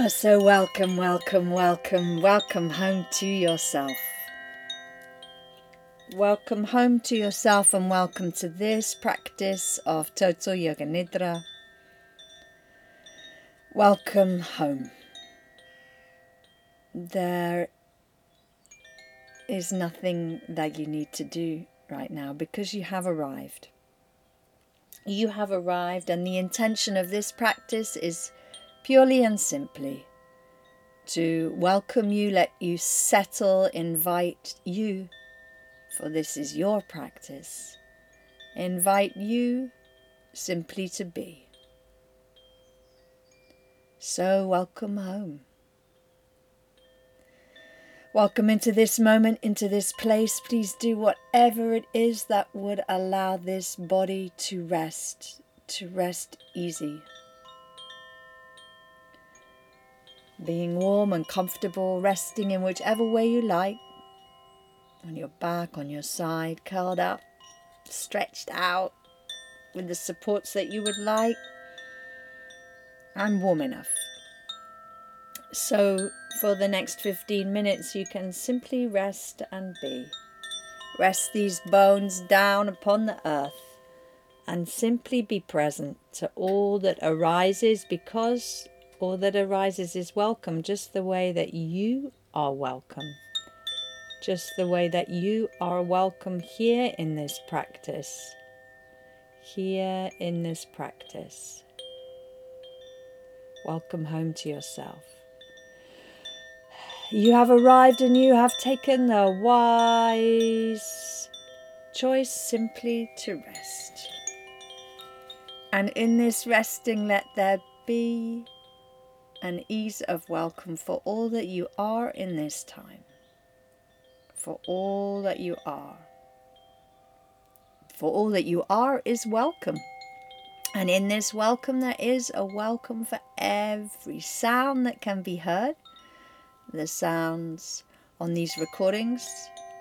So welcome home to yourself. Welcome home to yourself and welcome to this practice of Total Yoga Nidra. Welcome home. There is nothing that you need to do right now because you have arrived. You have arrived, and the intention of this practice is purely and simply to welcome you, let you settle, invite you, for this is your practice, invite you simply to be. So welcome home. Welcome into this moment, into this place. Please do whatever it is that would allow this body to rest easy. Being warm and comfortable, resting in whichever way you like. On your back, on your side, curled up, stretched out with the supports that you would like, and warm enough. So for the next 15 minutes you can simply rest and be. Rest these bones down upon the earth and simply be present to all that arises, because all that arises is welcome, just the way that you are welcome. Just the way that you are welcome here in this practice. Here in this practice. Welcome home to yourself. You have arrived and you have taken the wise choice simply to rest. And in this resting, let there be an ease of welcome for all that you are in this time. For all that you are. For all that you are is welcome. And in this welcome, there is a welcome for every sound that can be heard. The sounds on these recordings.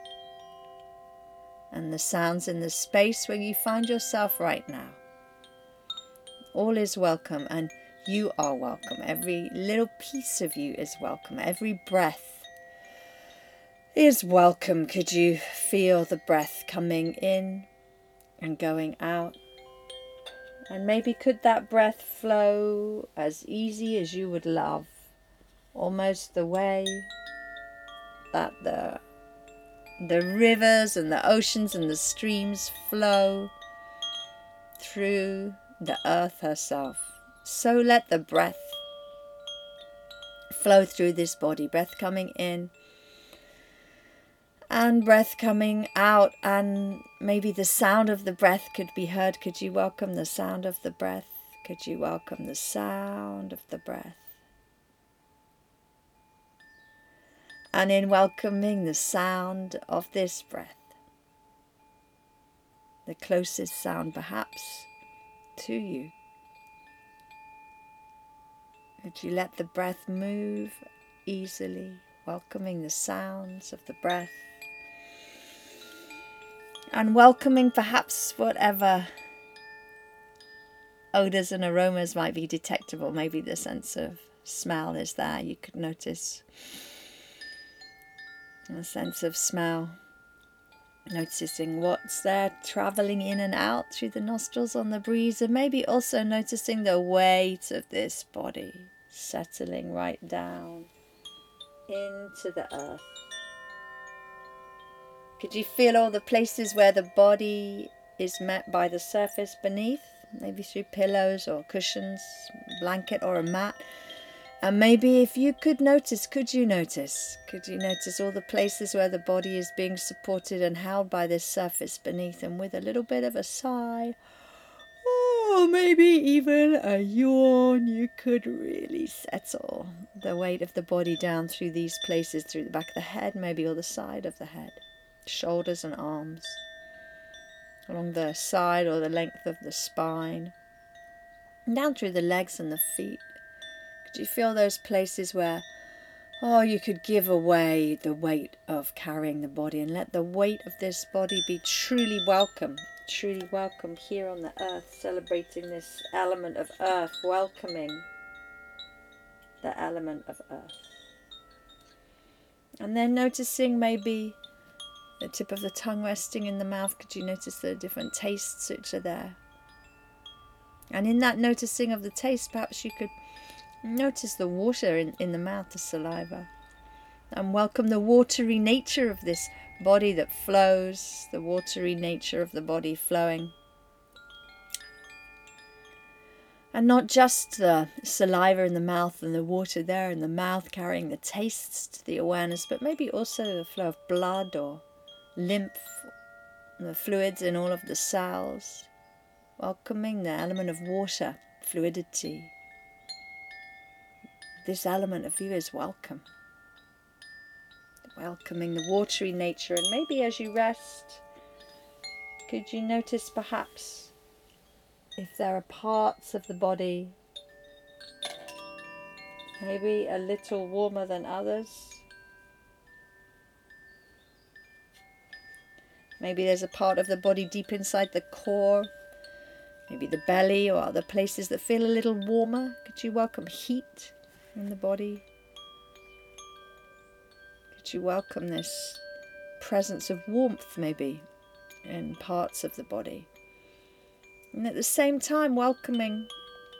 And the sounds in the space where you find yourself right now. All is welcome and you are welcome. Every little piece of you is welcome. Every breath is welcome. Could you feel the breath coming in and going out? And maybe could that breath flow as easy as you would love, almost the way that the rivers and the oceans and the streams flow through the earth herself. So let the breath flow through this body, breath coming in and breath coming out, and maybe the sound of the breath could be heard. Could you welcome the sound of the breath? Could you welcome the sound of the breath? And in welcoming the sound of this breath, the closest sound perhaps to you, could you let the breath move easily, welcoming the sounds of the breath? And welcoming perhaps whatever odours and aromas might be detectable. Maybe the sense of smell is there. You could notice a sense of smell. Noticing what's there, travelling in and out through the nostrils on the breeze. And maybe also noticing the weight of this body settling right down into the earth. Could you feel all the places where the body is met by the surface beneath? Maybe through pillows or cushions, blanket or a mat. And maybe if you could notice, could you notice all the places where the body is being supported and held by this surface beneath? And with a little bit of a sigh, or maybe even a yawn, you could really settle the weight of the body down through these places, through the back of the head, maybe, or the side of the head. Shoulders and arms, along the side or the length of the spine, down through the legs and the feet. Could you feel those places where, you could give away the weight of carrying the body and let the weight of this body be truly welcome here on the earth, celebrating this element of earth, welcoming the element of earth. And then noticing maybe the tip of the tongue resting in the mouth. Could you notice the different tastes which are there? And in that noticing of the taste, perhaps you could notice the water in the mouth, the saliva. And welcome the watery nature of this body that flows, the watery nature of the body flowing. And not just the saliva in the mouth and the water there in the mouth carrying the tastes to the awareness, but maybe also the flow of blood or lymph, the fluids in all of the cells. Welcoming the element of water, fluidity. This element of you is welcome. Welcoming the watery nature, and maybe as you rest, could you notice perhaps if there are parts of the body maybe a little warmer than others? Maybe there's a part of the body deep inside the core, maybe the belly or other places that feel a little warmer. Could you welcome heat in the body? Could you welcome this presence of warmth maybe in parts of the body? And at the same time welcoming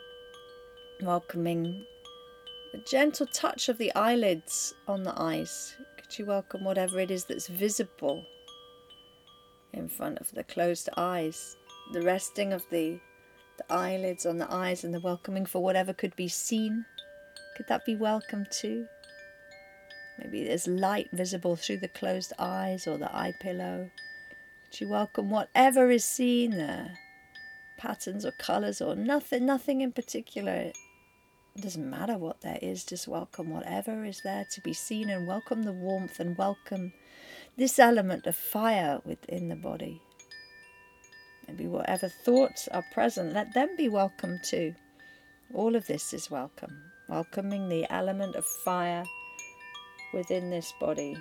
the gentle touch of the eyelids on the eyes. Could you welcome whatever it is that's visible in front of the closed eyes? The resting of the eyelids on the eyes and the welcoming for whatever could be seen. Could that be welcome too? Maybe there's light visible through the closed eyes or the eye pillow. Could you welcome whatever is seen there? Patterns or colours or nothing in particular. It doesn't matter what there is, just welcome whatever is there to be seen, and welcome the warmth and welcome this element of fire within the body. Maybe whatever thoughts are present, let them be welcome too. All of this is welcome. Welcoming the element of fire within this body.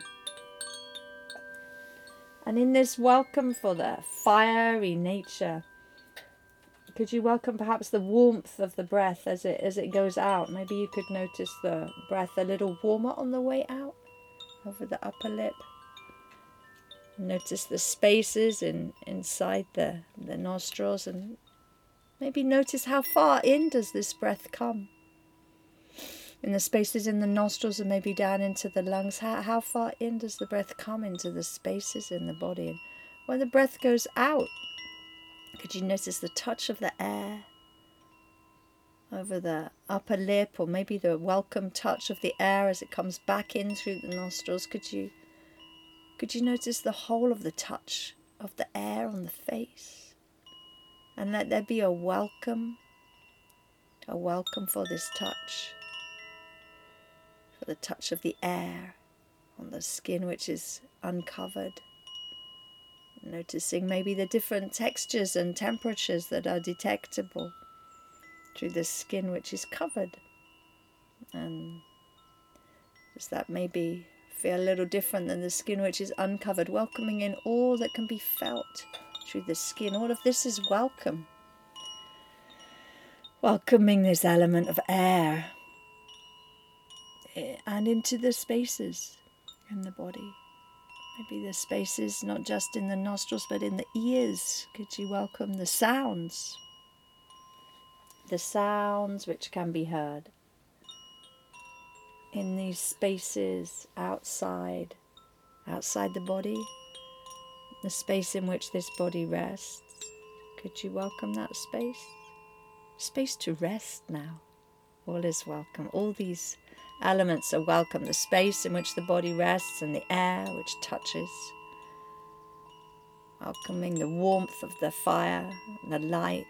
And in this welcome for the fiery nature, could you welcome perhaps the warmth of the breath as it goes out? Maybe you could notice the breath a little warmer on the way out, over the upper lip. Notice the spaces inside the nostrils, and maybe notice how far in does this breath come. In the spaces in the nostrils and maybe down into the lungs, how far in does the breath come into the spaces in the body? And when the breath goes out, could you notice the touch of the air over the upper lip, or maybe the welcome touch of the air as it comes back in through the nostrils? Could you notice the whole of the touch of the air on the face? And let there be a welcome for this touch, for the touch of the air on the skin which is uncovered. Noticing maybe the different textures and temperatures that are detectable through the skin which is covered. And does that maybe feel a little different than the skin which is uncovered? Welcoming in all that can be felt through the skin. All of this is welcome. Welcoming this element of air and into the spaces in the body. Maybe the spaces not just in the nostrils but in the ears. Could you welcome the sounds? The sounds which can be heard in these spaces outside the body, the space in which this body rests. Could you welcome that space? Space to rest now. All is welcome. All these elements are welcome. The space in which the body rests and the air which touches. Welcoming the warmth of the fire, the light,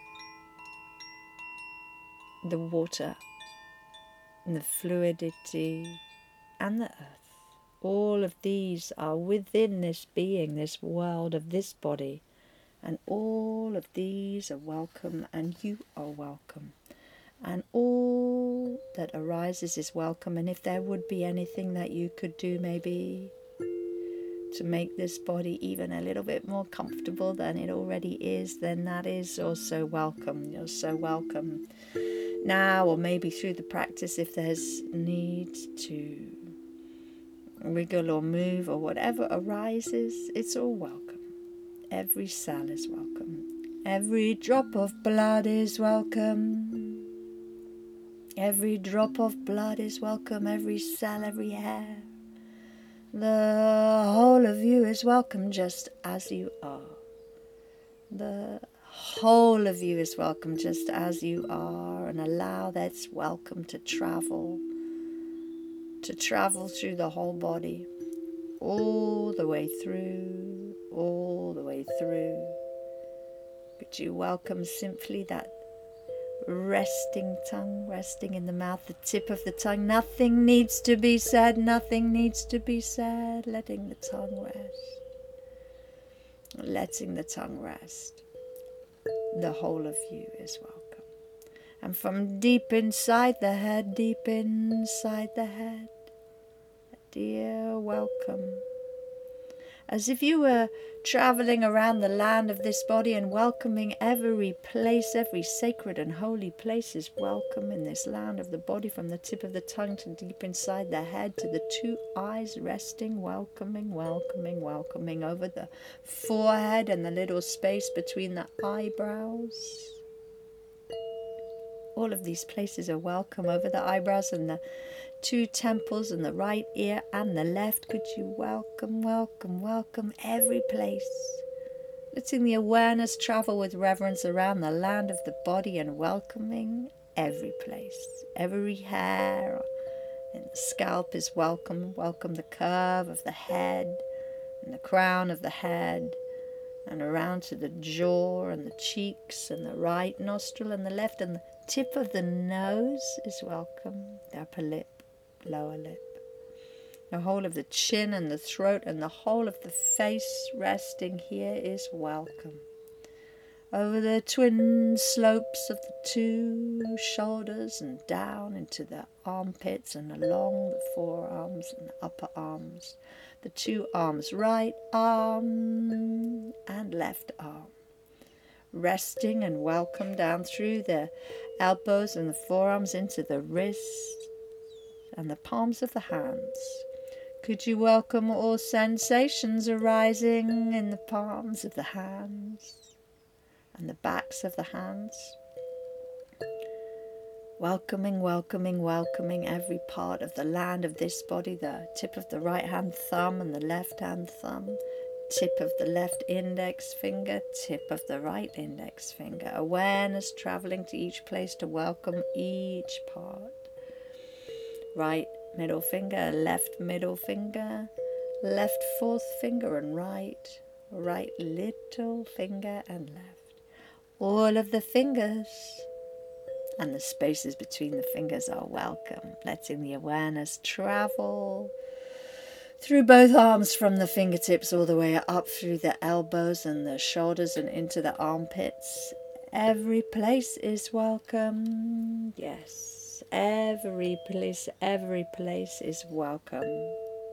the water, and the fluidity, and the earth. All of these are within this being, this world of this body. And all of these are welcome, and you are welcome. And all that arises is welcome. And if there would be anything that you could do maybe to make this body even a little bit more comfortable than it already is, then that is also welcome. You're so welcome. now, or maybe through the practice, if there's need to wriggle or move or whatever arises, it's all welcome. Every cell is welcome. Every drop of blood is welcome. Every drop of blood is welcome. Every cell, every hair. The whole of you is welcome just as you are. The whole of you is welcome just as you are, and allow that welcome to travel through the whole body, all the way through, all the way through. Could you welcome simply that resting tongue, resting in the mouth, the tip of the tongue. Nothing needs to be said, nothing needs to be said. Letting the tongue rest. Letting the tongue rest. The whole of you is welcome. And from deep inside the head, deep inside the head, a dear welcome. As if you were traveling around the land of this body and welcoming every place, every sacred and holy place is welcome in this land of the body, from the tip of the tongue to deep inside the head, to the two eyes resting, welcoming, welcoming, welcoming over the forehead and the little space between the eyebrows. All of these places are welcome, over the eyebrows and the two temples and the right ear and the left. Could you welcome, welcome, welcome every place. Letting the awareness travel with reverence around the land of the body and welcoming every place. Every hair in the scalp is welcome. Welcome the curve of the head and the crown of the head, and around to the jaw and the cheeks and the right nostril and the left, and the tip of the nose is welcome. The upper lip, lower lip. The whole of the chin and the throat and the whole of the face resting here is welcome. Over the twin slopes of the two shoulders and down into the armpits and along the forearms and the upper arms. The two arms, right arm and left arm. Resting and welcome down through the elbows and the forearms into the wrists and the palms of the hands. Could you welcome all sensations arising in the palms of the hands and the backs of the hands? Welcoming, welcoming, welcoming every part of the land of this body, the tip of the right hand thumb and the left hand thumb, tip of the left index finger, tip of the right index finger. Awareness traveling to each place to welcome each part. Right middle finger, left middle finger, left fourth finger and right little finger and left. All of the fingers and the spaces between the fingers are welcome, letting the awareness travel through both arms from the fingertips all the way up through the elbows and the shoulders and into the armpits. Every place is welcome. Yes, every place is welcome.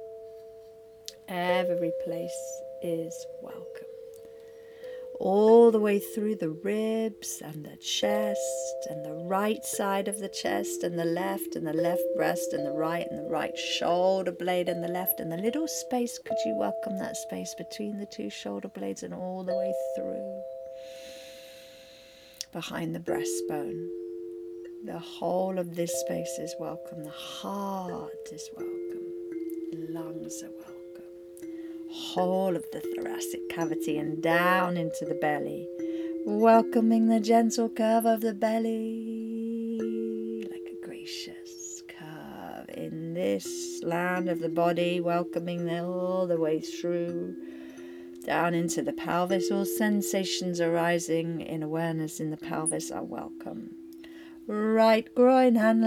Every place is welcome. All the way through the ribs and the chest and the right side of the chest and the left breast and the right shoulder blade and the left and the little space. Could you welcome that space between the two shoulder blades and all the way through behind the breastbone? The whole of this space is welcome. The heart is welcome. Lungs are welcome. Whole of the thoracic cavity and down into the belly, welcoming the gentle curve of the belly, like a gracious curve in this land of the body, welcoming them all the way through, down into the pelvis. All sensations arising in awareness in the pelvis are welcome. Right groin and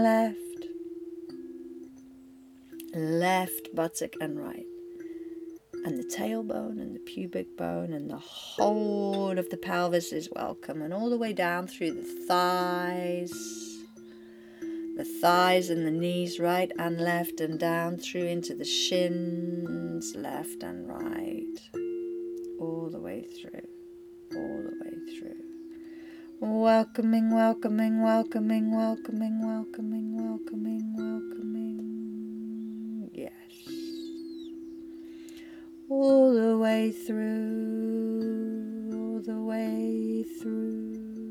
left buttock and right. And the tailbone and the pubic bone and the whole of the pelvis is welcome. And all the way down through the thighs and the knees, right and left, and down through into the shins, left and right. All the way through, all the way through. Welcoming, welcoming, welcoming, welcoming, welcoming, welcoming, welcoming. Yes. All the way through, all the way through.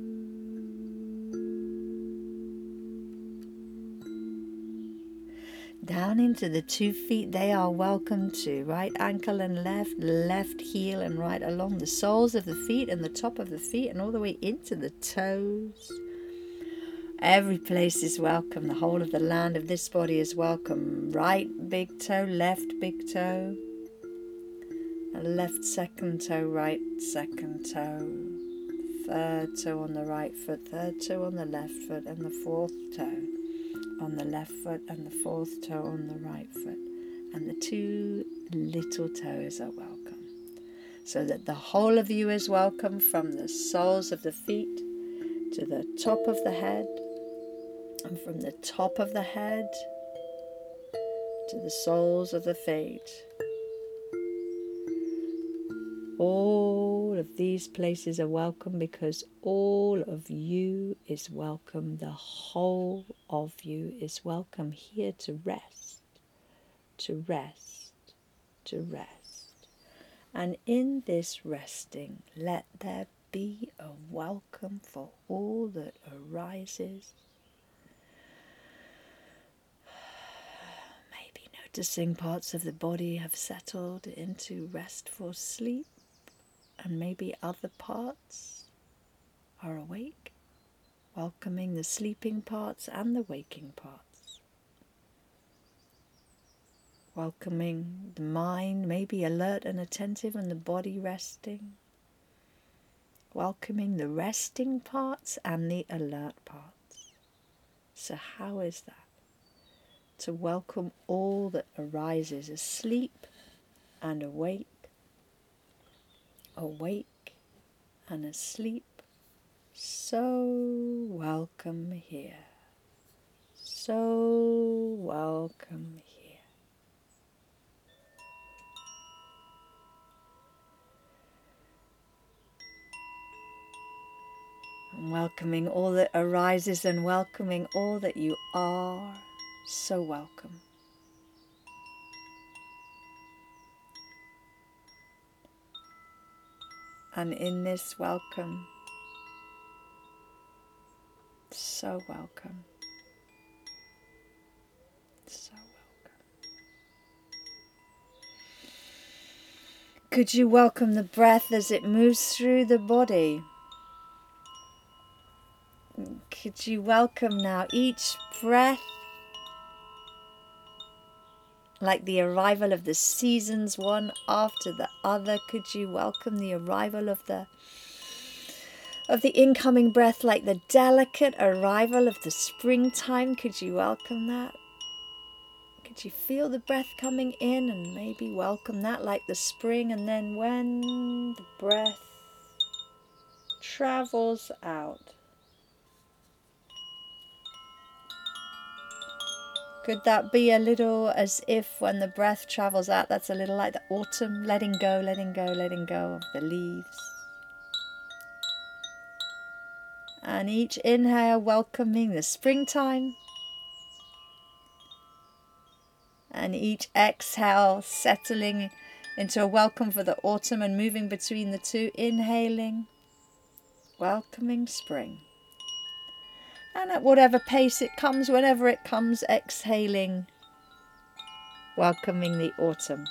Down into the 2 feet, they are welcome to. Right ankle and left heel and right along the soles of the feet and the top of the feet and all the way into the toes. Every place is welcome. The whole of the land of this body is welcome. Right big toe, left big toe. Left second toe, right second toe. Third toe on the right foot, third toe on the left foot, and the fourth toe on the left foot, and the fourth toe on the right foot. And the 2 little toes are welcome. So that the whole of you is welcome, from the soles of the feet to the top of the head, and from the top of the head to the soles of the feet. All of these places are welcome because all of you is welcome. The whole of you is welcome here to rest, to rest, to rest. And in this resting, let there be a welcome for all that arises. Maybe noticing parts of the body have settled into restful sleep. And maybe other parts are awake, welcoming the sleeping parts and the waking parts. Welcoming the mind, maybe alert and attentive, and the body resting. Welcoming the resting parts and the alert parts. So how is that? To welcome all that arises, asleep and awake, awake and asleep. So welcome here. So welcome here. And welcoming all that arises and welcoming all that you are. So welcome. And in this welcome, so welcome, so welcome. Could you welcome the breath as it moves through the body? Could you welcome now each breath like the arrival of the seasons, one after the other? Could you welcome the arrival of the incoming breath like the delicate arrival of the springtime? Could you welcome that? Could you feel the breath coming in and maybe welcome that like the spring? And then when the breath travels out, could that be a little as if when the breath travels out, that's a little like the autumn, letting go, letting go, letting go of the leaves. And each inhale welcoming the springtime. And each exhale settling into a welcome for the autumn and moving between the two. Inhaling, welcoming spring. And at whatever pace it comes, whenever it comes, exhaling, welcoming the autumn.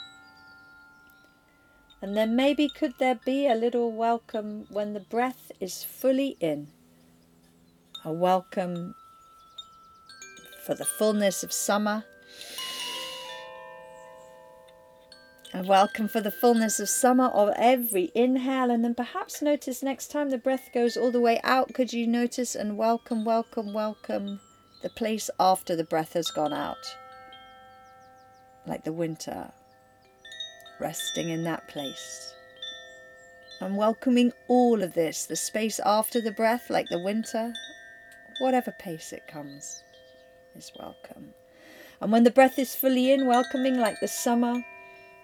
And then maybe could there be a little welcome when the breath is fully in? A welcome for the fullness of summer. A welcome for the fullness of summer of every inhale. And then perhaps notice next time the breath goes all the way out, could you notice and welcome, welcome, welcome the place after the breath has gone out? Like the winter, resting in that place. And welcoming all of this, the space after the breath, like the winter, whatever pace it comes, is welcome. And when the breath is fully in, welcoming like the summer,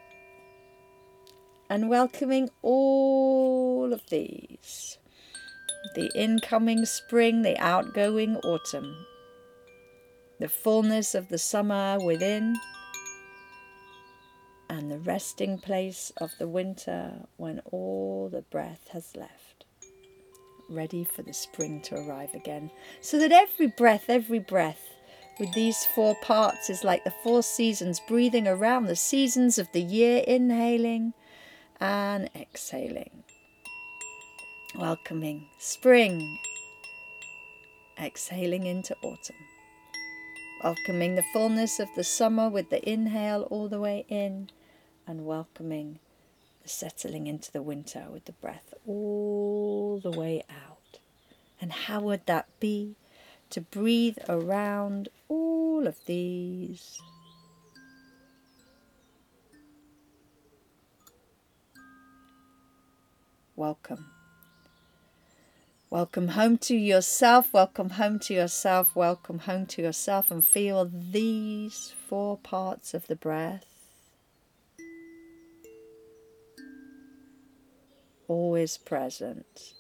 and welcoming all of these. the incoming spring, the outgoing autumn, the fullness of the summer within, and the resting place of the winter when all the breath has left, ready for the spring to arrive again. So that every breath with these 4 parts is like the 4 seasons, breathing around the seasons of the year, inhaling and exhaling. Welcoming spring, exhaling into autumn. Welcoming the fullness of the summer with the inhale all the way in, and welcoming the settling into the winter with the breath all the way out. And how would that be to breathe around all of these? Welcome. Welcome home to yourself, welcome home to yourself, welcome home to yourself, and feel these 4 parts of the breath always present.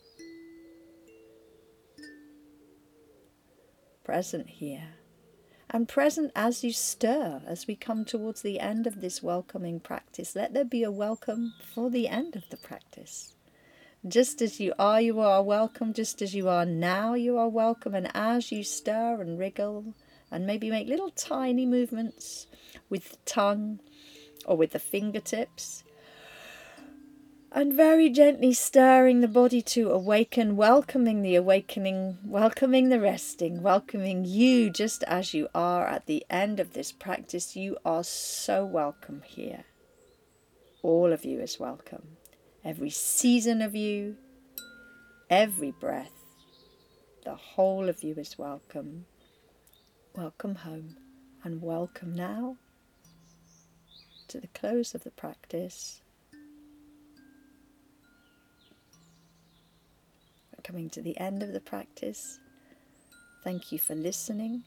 Present here. And present as you stir, as we come towards the end of this welcoming practice. Let there be a welcome for the end of the practice. Just as you are welcome. Just as you are now, you are welcome. And as you stir and wriggle and maybe make little tiny movements with the tongue or with the fingertips, and very gently stirring the body to awaken, welcoming the awakening, welcoming the resting, welcoming you just as you are at the end of this practice. You are so welcome here. All of you is welcome. Every season of you, every breath, the whole of you is welcome. Welcome home, and welcome now to the close of the practice. We're coming to the end of the practice. Thank you for listening.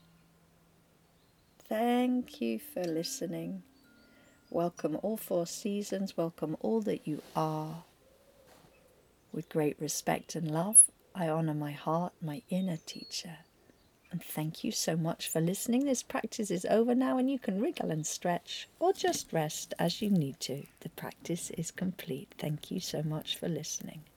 Thank you for listening. Welcome all 4 seasons. Welcome all that you are. With great respect and love, I honor my heart, my inner teacher. And thank you so much for listening. This practice is over now, and you can wriggle and stretch or just rest as you need to. The practice is complete. Thank you so much for listening.